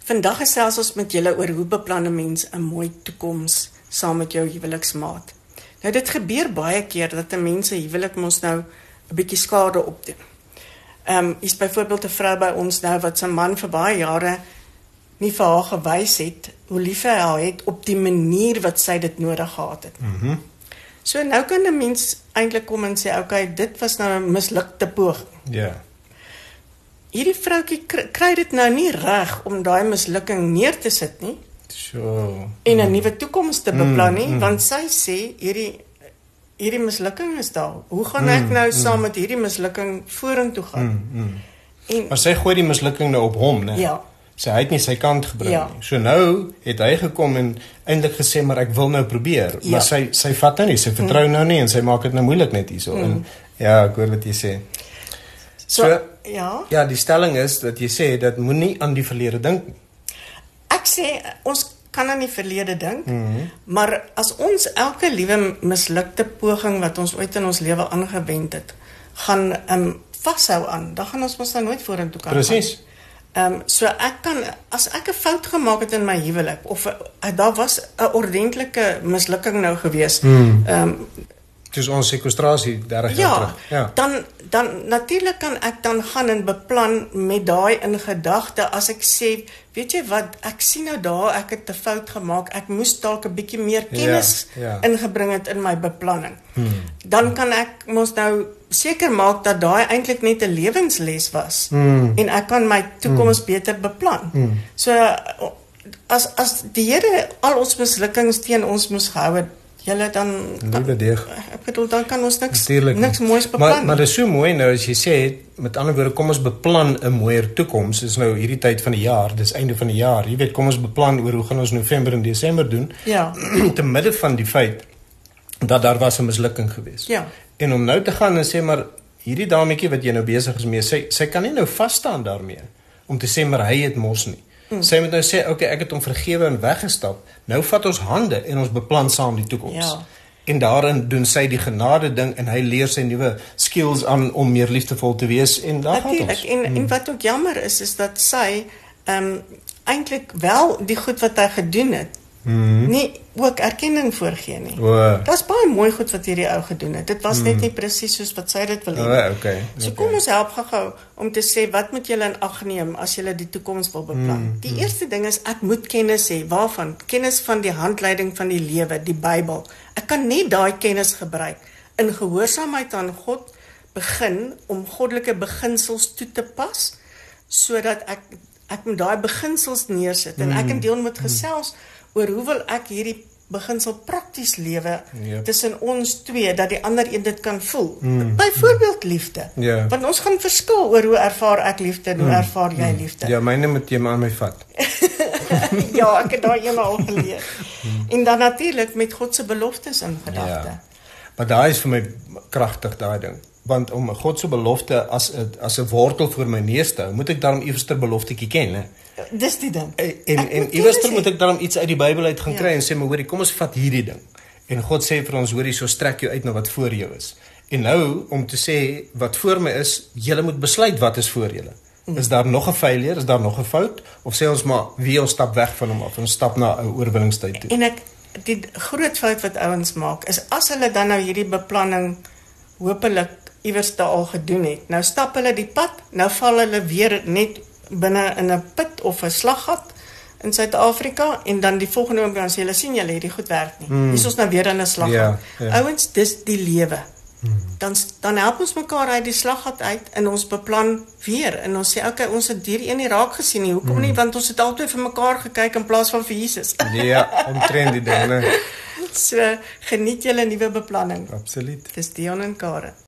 Vandag gesels ons met julle oor hoe beplan 'n mens 'n mooi toekoms saam met jou huweliksmaat. Nou dit gebeur baie keer dat 'n mens se huwelik mos nou 'n bietjie skade opdoen. Is byvoorbeeld 'n vrou by ons nou wat sy man vir baie jare nie vir haar gewys het hoe lief hy haar het op die manier wat sy dit nodig gehad het. So nou kan 'n mens eintlik kom en sê, okay, dit was nou 'n mislukte poging. Ja. Hierdie vroutjie kry dit nou nie reg om daai mislukking neer te sit nie. So. En 'n nuwe toekoms te beplan nie, want sy sê hierdie mislukking is daar. Hoe gaan ek nou saam met hierdie mislukking vorentoe gaan? En Maar sy gooi die mislukking nou op hom, né? ja, Sy het nie sy kant gebring Ja. nie. So nou het hy gekom en eintlik gesê, maar ek wil nou probeer. Ja. Maar sy vat nou nie, sy vertrou nou nie en sy maak dit nou moeilik net hierso. En ja, ek hoor wat jy sê. so ja. Ja, die stelling is dat jy sê dat moenie aan die verlede dink nie. Ek sê ons kan aan die verlede dink, maar as ons elke liewe mislukte poging wat ons ooit in ons lewe aangewend het, gaan vashou aan, dan gaan ons mos nou nooit vorentoe kan Presies. gaan. So ek kan, as ek 'n fout gemaak het in my huwelik, of daar was 'n ordentlike mislukking nou gewees, Soos ons sekwestrasie 30 jaar ja, terug. dan natuurlik kan ek dan gaan en beplan met daai in gedagte, as ek sê, weet jy wat, ek sien nou daar, ek het 'n fout gemaak, ek moes dalk 'n bietjie meer kennis Ja. ingebring het in my beplanning. Dan kan ek mos nou seker maak dat daai eintlik net 'n lewensles was, en ek kan my toekoms beter beplan. So, as die Here al ons mislukkings teen ons moes gehou het, julle dan, Liewe deeg. ek bedoel, dan kan ons Natuurlijk niks nie. moois beplan. Maar dit is so mooi nou as jy sê, met ander woorde, kom ons beplan 'n mooier toekoms. Dis nou hierdie tyd van die jaar, dis einde van die jaar. Jy weet, kom ons beplan oor hoe gaan ons November en Desember doen. Ja. Te midde van die feit dat daar was 'n mislukking gewees. Ja. En om nou te gaan en sê, maar hierdie dametjie wat jy nou besig is mee, sy kan nie nou vas staan daarmee om te sê maar hy het mos nie. Sy moet nou sê, okay, ek het hom vergewe en weggestap. Nou vat ons hande en ons beplan saam die toekoms. Ja. En daarin doen sy die genade ding en hy leer sy nuwe skills aan om meer liefdevol te wees en daar gaan Natuurlijk, ons. en wat ook jammer is dat sy eintlik wel die goed wat hy gedoen het, nie ook erkenning voorgee nie. Daar's baie mooi goed wat hierdie ou gedoen het. Dit was net nie presies soos wat sy dit wil hê. Okay. So kom ons help gou om te sê, wat moet julle in ag neem as julle die toekoms wil beplan? Die eerste ding is, ek moet kennis hê. Waarvan? Kennis van die handleiding van die lewe, die Bybel. Ek kan net daai kennis gebruik in gehoorsaamheid aan God, begin om goddelike beginsels toe te pas, sodat ek met daai beginsels neersit en ek en Dion moet gesels oor hoe wil ek hierdie beginsel prakties lewe tussen ons twee, dat die ander een dit kan voel. Byvoorbeeld liefde. Want ons gaan verskil oor hoe ervaar ek liefde en hoe ervaar jy liefde. Ja, myne moet jy maar aan my vat. Ja, ek het daai eenmal al geleer. En dan natuurlik met God se beloftes in gedagte. Ja. Maar daai is vir my kragtig, daai ding. Want om God se belofte as 'n wortel voor my neus te hou, moet ek daarom iewers 'n beloftetjie ken, hè? Dis die ding. En iewers moet ek daarom iets uit die Bybel uit gaan kry en sê, maar hoorie, kom ons vat hierdie ding. En God sê vir ons, hoorie, so strek jou uit na wat voor jou is. En nou, om te sê, wat voor my is, julle moet besluit wat is voor julle. Is daar nog 'n failure, is daar nog 'n fout? Of sê ons maar, wie ons stap weg van hom af en stap na 'n oorwinningstyd toe? En die groot fout wat ouens maak, is as hulle dan nou hierdie beplanning hopelik iewers daar al gedoen het, nou stap hulle die pad, nou val hulle weer net binne in 'n put of 'n slaggat in Suid-Afrika, en dan die volgende oomblik dan sê hulle, sien julle, hierdie goed werk nie. Hier is ons nou weer in 'n slaggat. Ouens, dis die lewe. Dan help ons mekaar uit die slaggat uit en ons beplan weer en ons sê, okay, ons het hierdie een nie raak gesien nie. Hoekom nie? Want ons het altyd vir mekaar gekyk in plaas van vir Jesus. Ja, omtrent die ding, né? So, geniet julle nuwe beplanning. Absoluut. Dis Dion en Karen.